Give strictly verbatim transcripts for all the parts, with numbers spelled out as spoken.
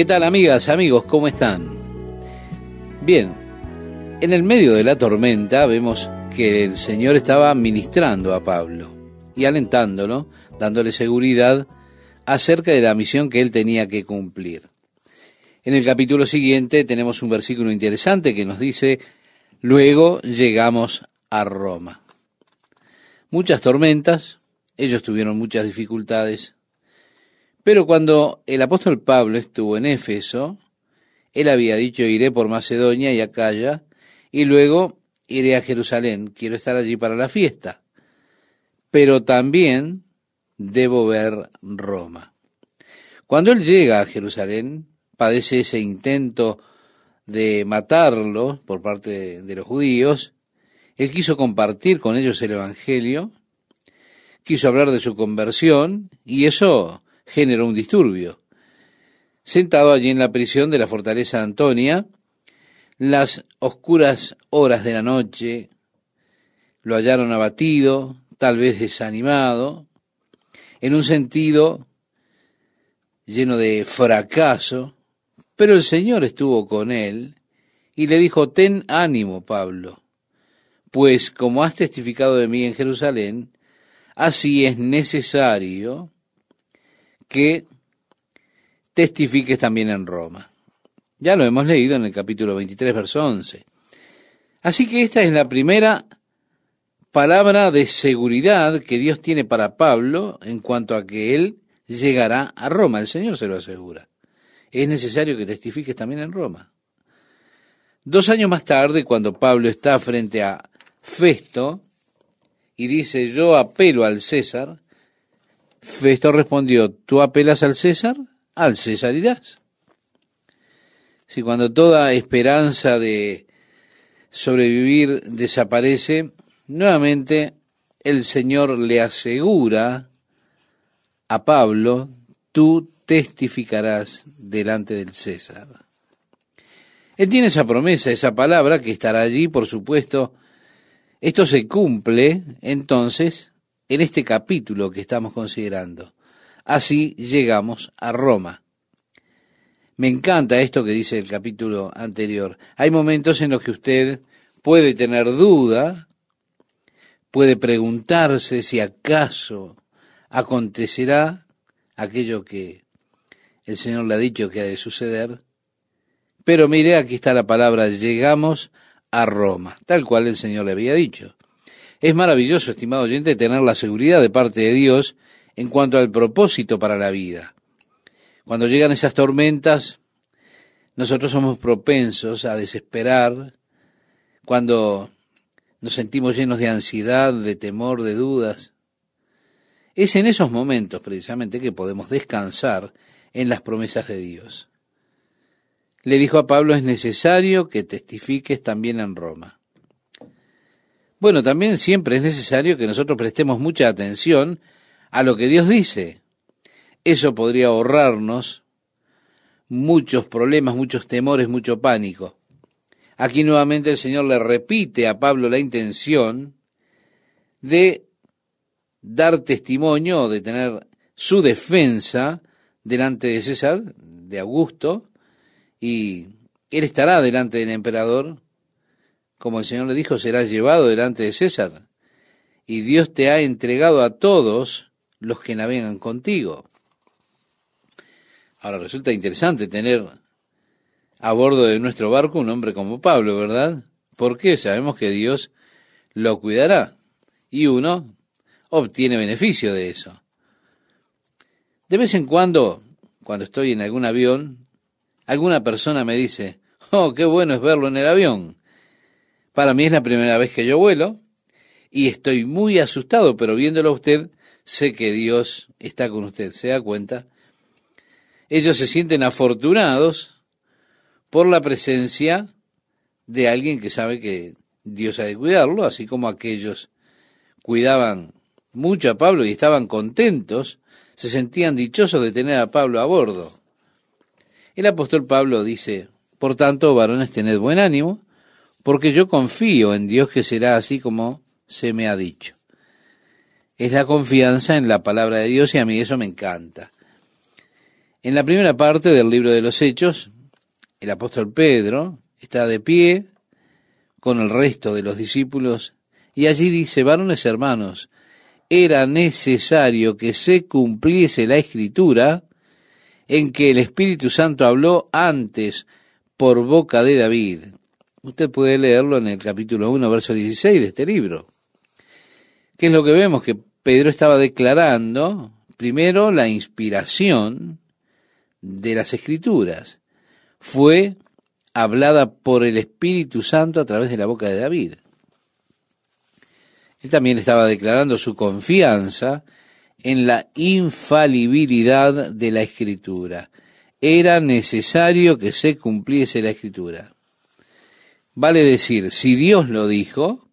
¿Qué tal, amigas, amigos? ¿Cómo están? Bien, en el medio de la tormenta vemos que el Señor estaba ministrando a Pablo y alentándolo, dándole seguridad acerca de la misión que él tenía que cumplir. En el capítulo siguiente tenemos un versículo interesante que nos dice: luego llegamos a Roma. Muchas tormentas, ellos tuvieron muchas dificultades, pero cuando el apóstol Pablo estuvo en Éfeso, él había dicho: iré por Macedonia y Acaya, y luego iré a Jerusalén, quiero estar allí para la fiesta, pero también debo ver Roma. Cuando él llega a Jerusalén, padece ese intento de matarlo por parte de los judíos. Él quiso compartir con ellos el evangelio, quiso hablar de su conversión, y eso generó un disturbio. Sentado allí en la prisión de la fortaleza Antonia, las oscuras horas de la noche lo hallaron abatido, tal vez desanimado, en un sentido lleno de fracaso, pero el Señor estuvo con él y le dijo: ten ánimo, Pablo, pues como has testificado de mí en Jerusalén, así es necesario que testifiques también en Roma. Ya lo hemos leído en el capítulo veintitrés, verso once. Así que esta es la primera palabra de seguridad que Dios tiene para Pablo en cuanto a que él llegará a Roma. El Señor se lo asegura. Es necesario que testifiques también en Roma. Dos años más tarde, cuando Pablo está frente a Festo y dice: yo apelo al César, Festo respondió: ¿tú apelas al César? Al César irás. Si cuando toda esperanza de sobrevivir desaparece, nuevamente el Señor le asegura a Pablo: tú testificarás delante del César. Él tiene esa promesa, esa palabra que estará allí, por supuesto. Esto se cumple, entonces, en este capítulo que estamos considerando. Así llegamos a Roma. Me encanta esto que dice el capítulo anterior. Hay momentos en los que usted puede tener duda, puede preguntarse si acaso acontecerá aquello que el Señor le ha dicho que ha de suceder. Pero mire, aquí está la palabra: llegamos a Roma, tal cual el Señor le había dicho. Es maravilloso, estimado oyente, tener la seguridad de parte de Dios en cuanto al propósito para la vida. Cuando llegan esas tormentas, nosotros somos propensos a desesperar, cuando nos sentimos llenos de ansiedad, de temor, de dudas. Es en esos momentos, precisamente, que podemos descansar en las promesas de Dios. Le dijo a Pablo: es necesario que testifiques también en Roma. Bueno, también siempre es necesario que nosotros prestemos mucha atención a lo que Dios dice. Eso podría ahorrarnos muchos problemas, muchos temores, mucho pánico. Aquí nuevamente el Señor le repite a Pablo la intención de dar testimonio, de tener su defensa delante de César, de Augusto, y él estará delante del emperador. Como el Señor le dijo, será llevado delante de César, y Dios te ha entregado a todos los que navegan contigo. Ahora, resulta interesante tener a bordo de nuestro barco un hombre como Pablo, ¿verdad? Porque sabemos que Dios lo cuidará, y uno obtiene beneficio de eso. De vez en cuando, cuando estoy en algún avión, alguna persona me dice: oh, qué bueno es verlo en el avión. Para mí es la primera vez que yo vuelo, y estoy muy asustado, pero viéndolo a usted, sé que Dios está con usted. ¿Se da cuenta? Ellos se sienten afortunados por la presencia de alguien que sabe que Dios ha de cuidarlo, así como aquellos cuidaban mucho a Pablo y estaban contentos, se sentían dichosos de tener a Pablo a bordo. El apóstol Pablo dice: por tanto, varones, tened buen ánimo, porque yo confío en Dios que será así como se me ha dicho. Es la confianza en la palabra de Dios, y a mí eso me encanta. En la primera parte del libro de los Hechos, el apóstol Pedro está de pie con el resto de los discípulos y allí dice: varones hermanos, era necesario que se cumpliese la Escritura en que el Espíritu Santo habló antes por boca de David. Usted puede leerlo en el capítulo uno, verso dieciséis de este libro. ¿Qué es lo que vemos? Que Pedro estaba declarando, primero, la inspiración de las Escrituras. Fue hablada por el Espíritu Santo a través de la boca de David. Él también estaba declarando su confianza en la infalibilidad de la Escritura. Era necesario que se cumpliese la Escritura. Vale decir, si Dios lo dijo,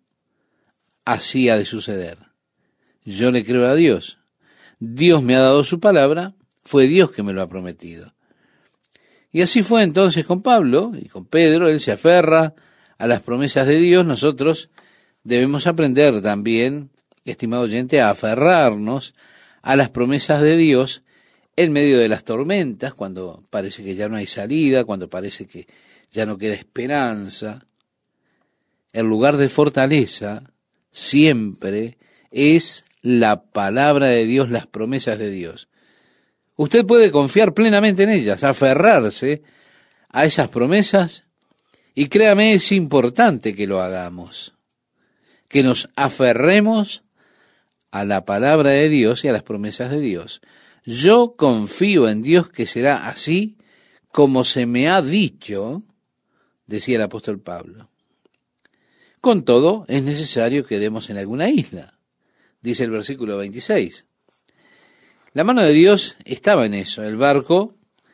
así ha de suceder. Yo le creo a Dios. Dios me ha dado su palabra, fue Dios que me lo ha prometido. Y así fue entonces con Pablo y con Pedro. Él se aferra a las promesas de Dios. Nosotros debemos aprender también, estimado oyente, a aferrarnos a las promesas de Dios en medio de las tormentas, cuando parece que ya no hay salida, cuando parece que ya no queda esperanza. El lugar de fortaleza siempre es la palabra de Dios, las promesas de Dios. Usted puede confiar plenamente en ellas, aferrarse a esas promesas, y créame, es importante que lo hagamos, que nos aferremos a la palabra de Dios y a las promesas de Dios. Yo confío en Dios que será así como se me ha dicho, decía el apóstol Pablo. Con todo, es necesario que demos en alguna isla, dice el versículo veintiséis. La mano de Dios estaba en eso. El barco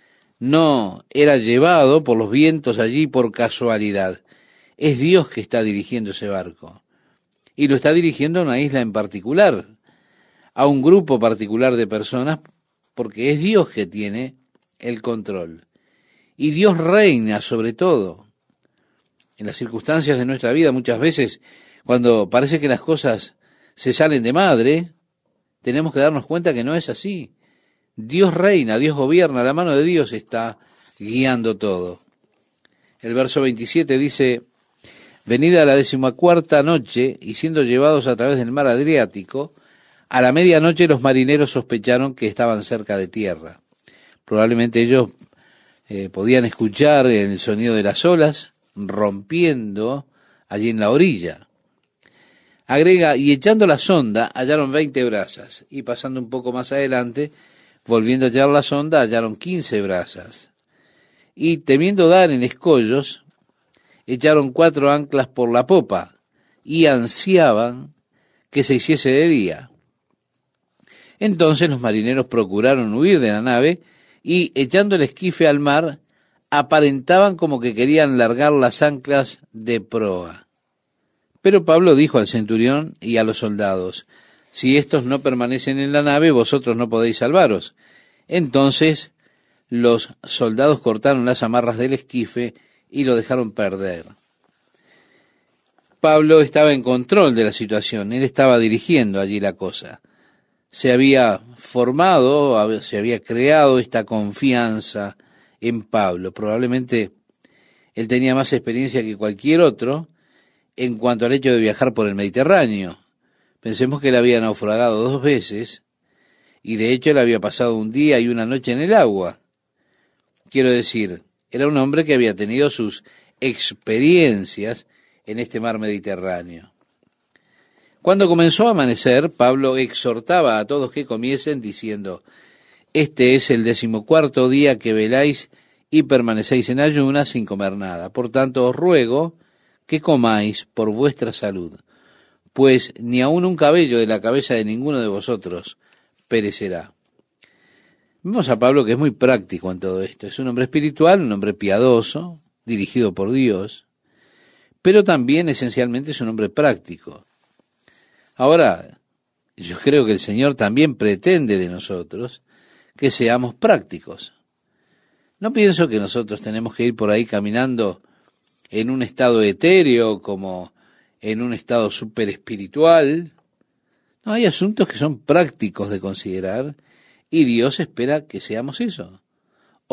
no era llevado por los vientos allí por casualidad. Es Dios que está dirigiendo ese barco. Y lo está dirigiendo a una isla en particular, a un grupo particular de personas, porque es Dios que tiene el control. Y Dios reina sobre todo. En las circunstancias de nuestra vida, muchas veces, cuando parece que las cosas se salen de madre, tenemos que darnos cuenta que no es así. Dios reina, Dios gobierna, la mano de Dios está guiando todo. El verso veintisiete dice: venida la decimacuarta noche, y siendo llevados a través del mar Adriático, a la medianoche los marineros sospecharon que estaban cerca de tierra. Probablemente ellos eh, podían escuchar el sonido de las olas rompiendo allí en la orilla. Agrega: y echando la sonda hallaron veinte brazas, y pasando un poco más adelante, volviendo a hallar la sonda, hallaron quince brazas. Y temiendo dar en escollos, echaron cuatro anclas por la popa, y ansiaban que se hiciese de día. Entonces los marineros procuraron huir de la nave, y echando el esquife al mar, aparentaban como que querían largar las anclas de proa. Pero Pablo dijo al centurión y a los soldados: si éstos no permanecen en la nave, vosotros no podéis salvaros. Entonces los soldados cortaron las amarras del esquife y lo dejaron perder. Pablo estaba en control de la situación, él estaba dirigiendo allí la cosa. Se había formado, se había creado esta confianza en Pablo. Probablemente él tenía más experiencia que cualquier otro en cuanto al hecho de viajar por el Mediterráneo. Pensemos que él había naufragado dos veces, y de hecho él había pasado un día y una noche en el agua. Quiero decir, era un hombre que había tenido sus experiencias en este mar Mediterráneo. Cuando comenzó a amanecer, Pablo exhortaba a todos que comiesen, diciendo: este es el decimocuarto día que veláis y permanecéis en ayunas sin comer nada. Por tanto os ruego que comáis por vuestra salud, pues ni aun un cabello de la cabeza de ninguno de vosotros perecerá. Vemos a Pablo que es muy práctico en todo esto. Es un hombre espiritual, un hombre piadoso, dirigido por Dios, pero también esencialmente es un hombre práctico. Ahora, yo creo que el Señor también pretende de nosotros que seamos prácticos. No pienso que nosotros tenemos que ir por ahí caminando en un estado etéreo, como en un estado súper espiritual. No, hay asuntos que son prácticos de considerar, y Dios espera que seamos eso.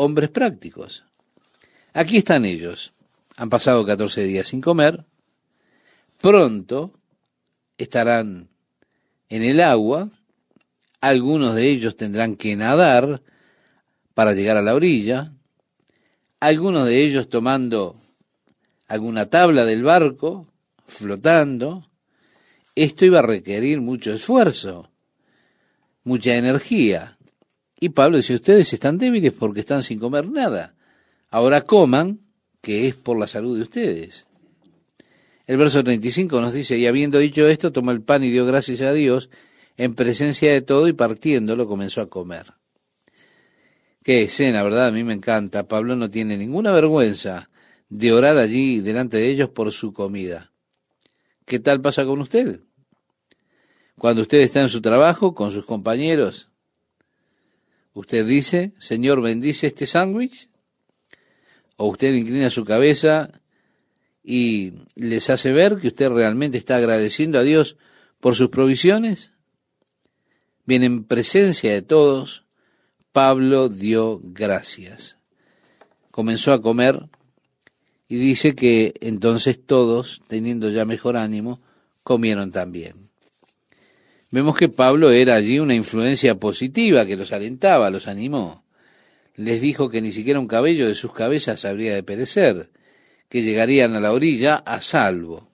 hombres prácticos. Aquí están ellos. Han pasado catorce días sin comer. Pronto estarán en el agua. Algunos de ellos tendrán que nadar para llegar a la orilla. Algunos de ellos tomando alguna tabla del barco, flotando. Esto iba a requerir mucho esfuerzo, mucha energía. Y Pablo dice, ustedes están débiles porque están sin comer nada. Ahora coman, que es por la salud de ustedes. El verso treinta y cinco nos dice, y habiendo dicho esto, tomó el pan y dio gracias a Dios en presencia de todo, y partiéndolo comenzó a comer. Qué escena, ¿verdad? A mí me encanta. Pablo no tiene ninguna vergüenza de orar allí delante de ellos por su comida. ¿Qué tal pasa con usted? Cuando usted está en su trabajo, con sus compañeros, usted dice, Señor, bendice este sándwich, o usted inclina su cabeza y les hace ver que usted realmente está agradeciendo a Dios por sus provisiones. Bien, en presencia de todos, Pablo dio gracias. Comenzó a comer y dice que entonces todos, teniendo ya mejor ánimo, comieron también. Vemos que Pablo era allí una influencia positiva que los alentaba, los animó. Les dijo que ni siquiera un cabello de sus cabezas habría de perecer, que llegarían a la orilla a salvo.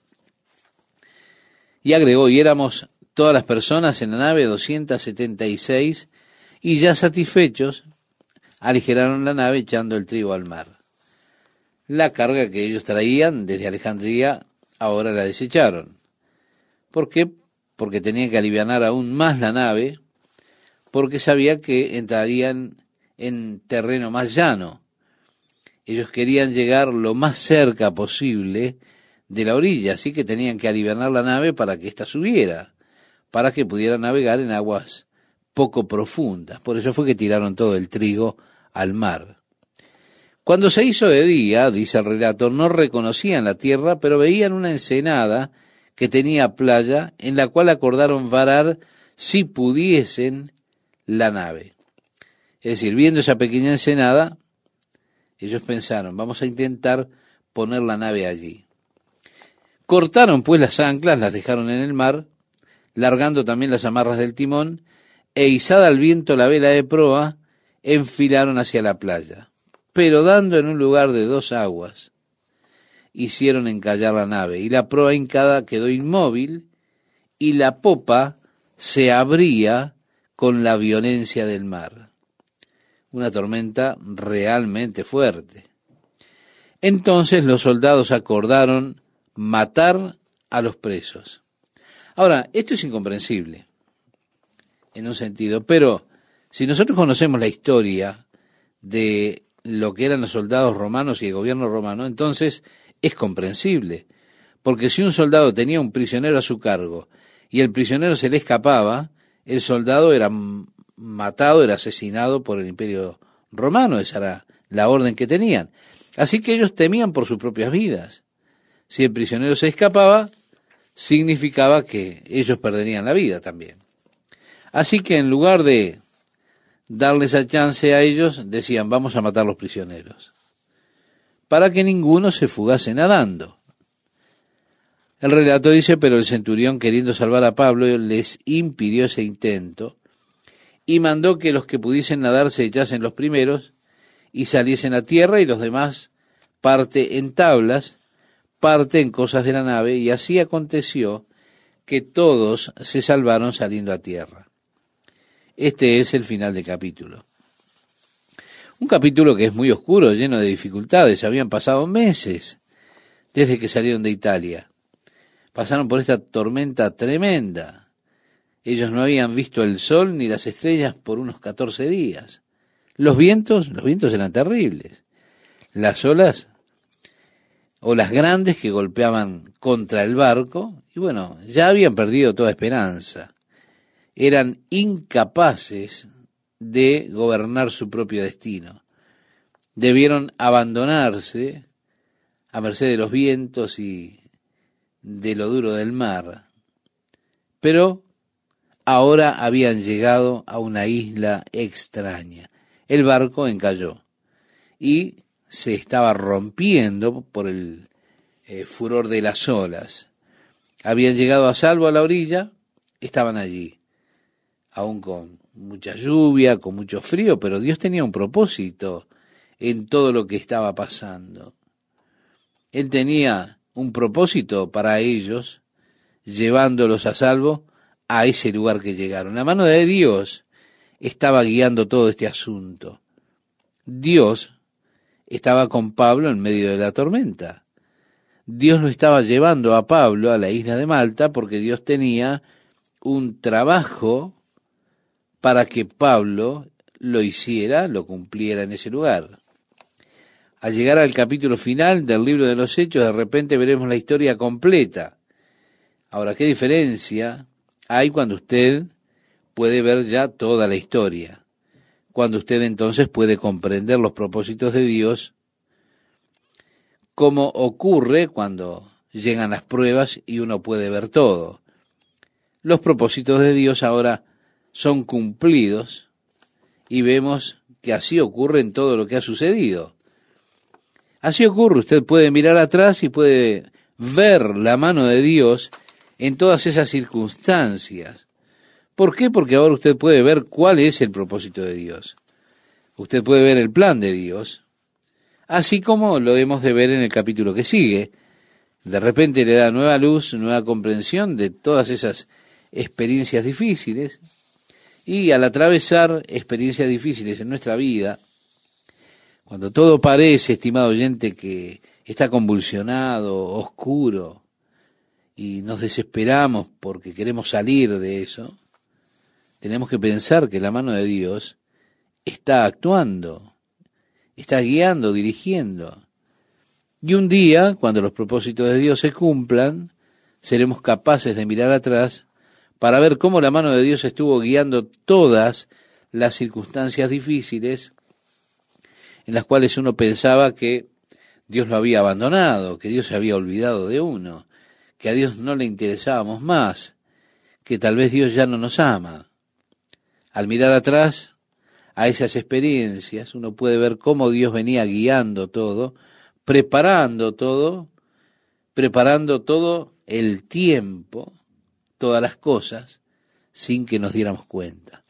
Y agregó, y éramos todas las personas en la nave, doscientas setenta y seis, y ya satisfechos, aligeraron la nave echando el trigo al mar. La carga que ellos traían desde Alejandría ahora la desecharon. ¿Por qué? Porque tenían que alivianar aún más la nave, porque sabía que entrarían en terreno más llano. Ellos querían llegar lo más cerca posible de la orilla, así que tenían que alivianar la nave para que ésta subiera, para que pudiera navegar en aguas poco profundas. Por eso fue que tiraron todo el trigo al mar. Cuando se hizo de día, dice el relato, no reconocían la tierra, pero veían una ensenada que tenía playa, en la cual acordaron varar si pudiesen la nave. Es decir, viendo esa pequeña ensenada, ellos pensaron, vamos a intentar poner la nave allí. Cortaron pues las anclas, las dejaron en el mar, largando también las amarras del timón, e izada al viento la vela de proa, enfilaron hacia la playa. Pero dando en un lugar de dos aguas, hicieron encallar la nave, y la proa hincada quedó inmóvil, y la popa se abría con la violencia del mar. Una tormenta realmente fuerte. Entonces los soldados acordaron matar a los presos. Ahora, esto es incomprensible, en un sentido, pero si nosotros conocemos la historia de lo que eran los soldados romanos y el gobierno romano, entonces es comprensible, porque si un soldado tenía un prisionero a su cargo y el prisionero se le escapaba, el soldado era matado, era asesinado por el imperio romano, esa era la orden que tenían. Así que ellos temían por sus propias vidas. Si el prisionero se escapaba, significaba que ellos perderían la vida también. Así que en lugar de darles a chance a ellos, decían, vamos a matar a los prisioneros, para que ninguno se fugase nadando. El relato dice, pero el centurión, queriendo salvar a Pablo, les impidió ese intento, y mandó que los que pudiesen nadar se echasen los primeros, y saliesen a tierra, y los demás parte en tablas, parte en cosas de la nave, y así aconteció que todos se salvaron saliendo a tierra. Este es el final del capítulo. Un capítulo que es muy oscuro, lleno de dificultades. Habían pasado meses desde que salieron de Italia. Pasaron por esta tormenta tremenda. Ellos no habían visto el sol ni las estrellas por unos catorce días. Los vientos, los vientos eran terribles. Las olas, olas grandes que golpeaban contra el barco, y bueno, ya habían perdido toda esperanza. Eran incapaces de gobernar su propio destino. Debieron abandonarse a merced de los vientos y de lo duro del mar. Pero ahora habían llegado a una isla extraña. El barco encalló. y se estaba rompiendo por el eh, furor de las olas. Habían llegado a salvo a la orilla, estaban allí, aún con mucha lluvia, con mucho frío, pero Dios tenía un propósito en todo lo que estaba pasando. Él tenía un propósito para ellos, llevándolos a salvo a ese lugar que llegaron. La mano de Dios estaba guiando todo este asunto. Dios estaba con Pablo en medio de la tormenta. Dios lo estaba llevando a Pablo a la isla de Malta porque Dios tenía un trabajo para que Pablo lo hiciera, lo cumpliera en ese lugar. Al llegar al capítulo final del libro de los Hechos, de repente veremos la historia completa. Ahora, ¿qué diferencia hay cuando usted puede ver ya toda la historia? Cuando usted entonces puede comprender los propósitos de Dios, como ocurre cuando llegan las pruebas y uno puede ver todo. Los propósitos de Dios ahora son cumplidos y vemos que así ocurre en todo lo que ha sucedido. Así ocurre, usted puede mirar atrás y puede ver la mano de Dios en todas esas circunstancias. ¿Por qué? Porque ahora usted puede ver cuál es el propósito de Dios. Usted puede ver el plan de Dios, así como lo hemos de ver en el capítulo que sigue. De repente le da nueva luz, nueva comprensión de todas esas experiencias difíciles, y al atravesar experiencias difíciles en nuestra vida, cuando todo parece, estimado oyente, que está convulsionado, oscuro, y nos desesperamos porque queremos salir de eso, tenemos que pensar que la mano de Dios está actuando, está guiando, dirigiendo. Y un día, cuando los propósitos de Dios se cumplan, seremos capaces de mirar atrás para ver cómo la mano de Dios estuvo guiando todas las circunstancias difíciles en las cuales uno pensaba que Dios lo había abandonado, que Dios se había olvidado de uno, que a Dios no le interesábamos más, que tal vez Dios ya no nos ama. Al mirar atrás a esas experiencias, uno puede ver cómo Dios venía guiando todo, preparando todo, preparando todo el tiempo, todas las cosas, sin que nos diéramos cuenta.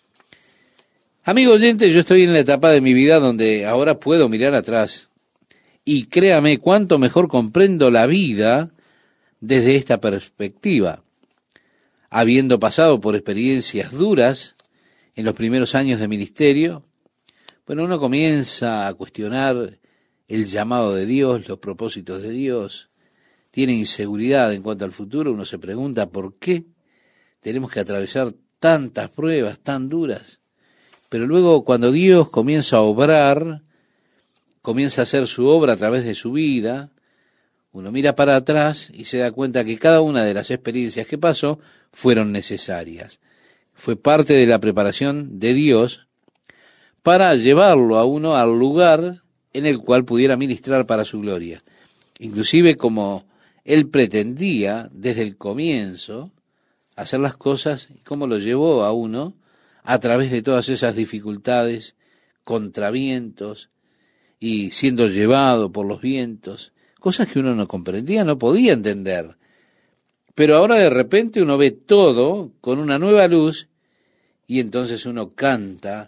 Amigo oyente, yo estoy en la etapa de mi vida donde ahora puedo mirar atrás y créame cuánto mejor comprendo la vida desde esta perspectiva. Habiendo pasado por experiencias duras en los primeros años de ministerio, bueno, uno comienza a cuestionar el llamado de Dios, los propósitos de Dios, tiene inseguridad en cuanto al futuro, uno se pregunta por qué tenemos que atravesar tantas pruebas tan duras. Pero luego cuando Dios comienza a obrar, comienza a hacer su obra a través de su vida, uno mira para atrás y se da cuenta que cada una de las experiencias que pasó fueron necesarias. Fue parte de la preparación de Dios para llevarlo a uno al lugar en el cual pudiera ministrar para su gloria. Inclusive como Él pretendía desde el comienzo hacer las cosas, como lo llevó a uno a través de todas esas dificultades, contravientos y siendo llevado por los vientos, cosas que uno no comprendía, no podía entender. Pero ahora de repente uno ve todo con una nueva luz y entonces uno canta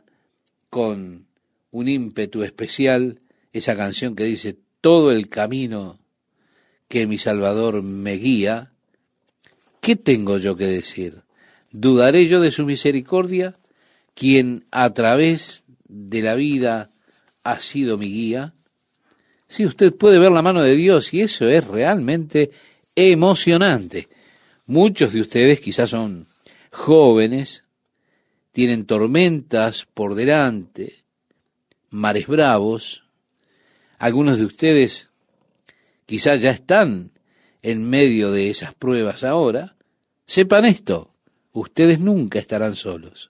con un ímpetu especial esa canción que dice: todo el camino que mi Salvador me guía, ¿qué tengo yo que decir? ¿Dudaré yo de su misericordia? Quien a través de la vida ha sido mi guía. Sí, usted puede ver la mano de Dios y eso es realmente emocionante. Muchos de ustedes quizás son jóvenes, tienen tormentas por delante, mares bravos. Algunos de ustedes quizás ya están en medio de esas pruebas ahora. Sepan esto, ustedes nunca estarán solos.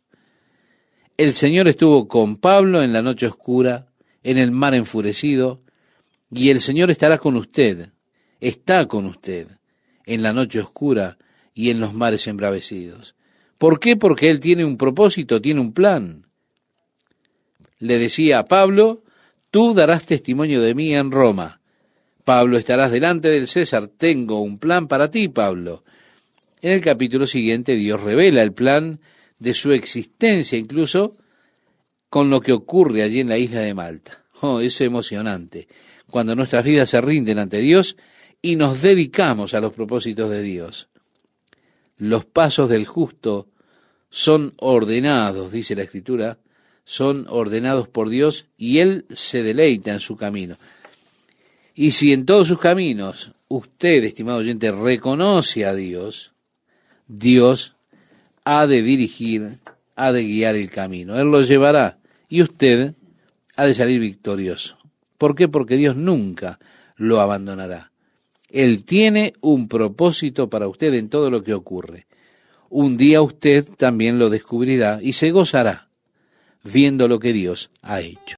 El Señor estuvo con Pablo en la noche oscura, en el mar enfurecido, y el Señor estará con usted, está con usted, en la noche oscura y en los mares embravecidos. ¿Por qué? Porque Él tiene un propósito, tiene un plan. Le decía a Pablo: Tú darás testimonio de mí en Roma. Pablo, estarás delante del César. Tengo un plan para ti, Pablo. En el capítulo siguiente, Dios revela el plan de su existencia, incluso con lo que ocurre allí en la isla de Malta. Oh, es emocionante. Cuando nuestras vidas se rinden ante Dios y nos dedicamos a los propósitos de Dios. Los pasos del justo son ordenados, dice la Escritura, son ordenados por Dios y Él se deleita en su camino. Y si en todos sus caminos usted, estimado oyente, reconoce a Dios, Dios ha de dirigir, ha de guiar el camino. Él lo llevará y usted ha de salir victorioso. ¿Por qué? Porque Dios nunca lo abandonará. Él tiene un propósito para usted en todo lo que ocurre. Un día usted también lo descubrirá y se gozará viendo lo que Dios ha hecho.